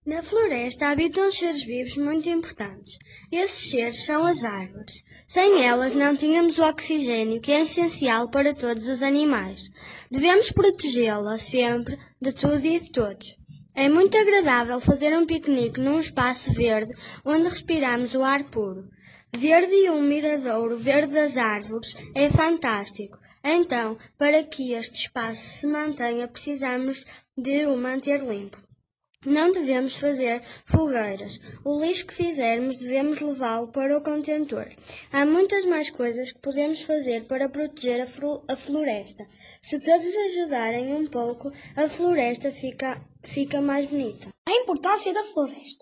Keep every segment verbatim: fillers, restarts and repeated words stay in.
Na floresta habitam seres vivos muito importantes. Esses seres são as árvores. Sem elas não tínhamos o oxigênio que é essencial para todos os animais. Devemos protegê-la sempre de tudo e de todos. É muito agradável fazer um piquenique num espaço verde onde respiramos o ar puro. Verde e um miradouro verde das árvores é fantástico. Então, para que este espaço se mantenha, precisamos de o manter limpo. Não devemos fazer fogueiras. O lixo que fizermos devemos levá-lo para o contentor. Há muitas mais coisas que podemos fazer para proteger a floresta. Se todos ajudarem um pouco, a floresta fica, fica mais bonita. A importância da floresta.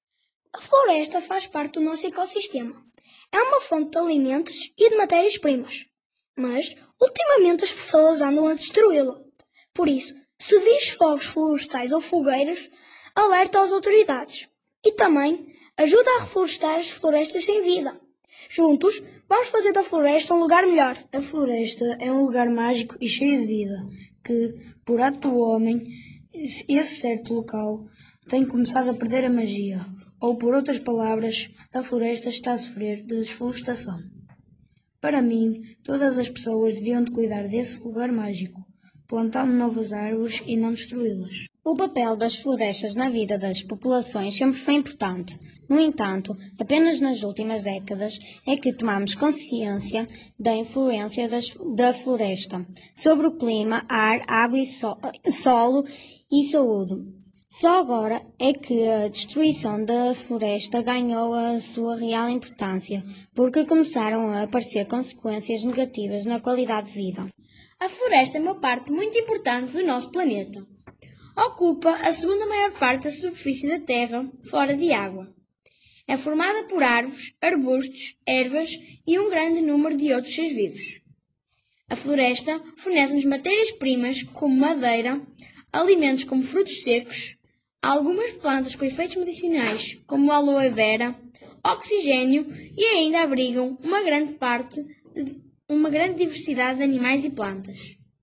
A floresta faz parte do nosso ecossistema. É uma fonte de alimentos e de matérias-primas. Mas, ultimamente, as pessoas andam a destruí-la. Por isso, se vês fogos florestais ou fogueiras, alerta as autoridades. E também ajuda a reflorestar as florestas sem vida. Juntos, vamos fazer da floresta um lugar melhor. A floresta é um lugar mágico e cheio de vida, que, por ato do homem, esse certo local tem começado a perder a magia. Ou, por outras palavras, a floresta está a sofrer de desflorestação. Para mim, todas as pessoas deviam de cuidar desse lugar mágico, plantando novas árvores e não destruí-las. O papel das florestas na vida das populações sempre foi importante. No entanto, apenas nas últimas décadas é que tomamos consciência da influência das, da floresta sobre o clima, ar, água e so, solo e saúde. Só agora é que a destruição da floresta ganhou a sua real importância, porque começaram a aparecer consequências negativas na qualidade de vida. A floresta é uma parte muito importante do nosso planeta. Ocupa a segunda maior parte da superfície da Terra, fora de água. É formada por árvores, arbustos, ervas e um grande número de outros seres vivos. A floresta fornece-nos matérias-primas como madeira, alimentos como frutos secos, algumas plantas com efeitos medicinais como a aloe vera, oxigênio e ainda abrigam uma grande parte de uma grande diversidade de animais e plantas.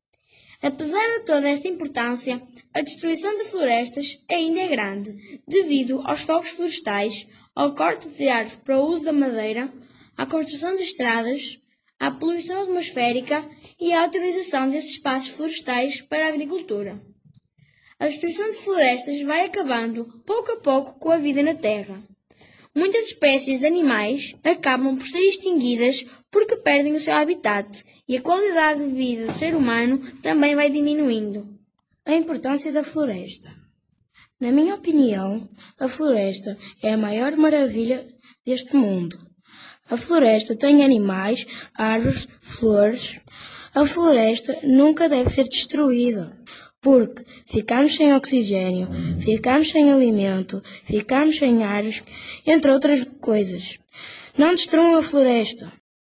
Apesar de toda esta importância, a destruição de florestas ainda é grande, devido aos fogos florestais, ao corte de árvores para o uso da madeira, à construção de estradas, à poluição atmosférica e à utilização desses espaços florestais para a agricultura. A destruição de florestas vai acabando, pouco a pouco, com a vida na Terra. Muitas espécies de animais acabam por ser extinguidas porque perdem o seu habitat e a qualidade de vida do ser humano também vai diminuindo. A importância da floresta. Na minha opinião, a floresta é a maior maravilha deste mundo. A floresta tem animais, árvores, flores. A floresta nunca deve ser destruída, porque ficamos sem oxigênio, ficamos sem alimento, ficamos sem árvores, entre outras coisas. Não destruam a floresta.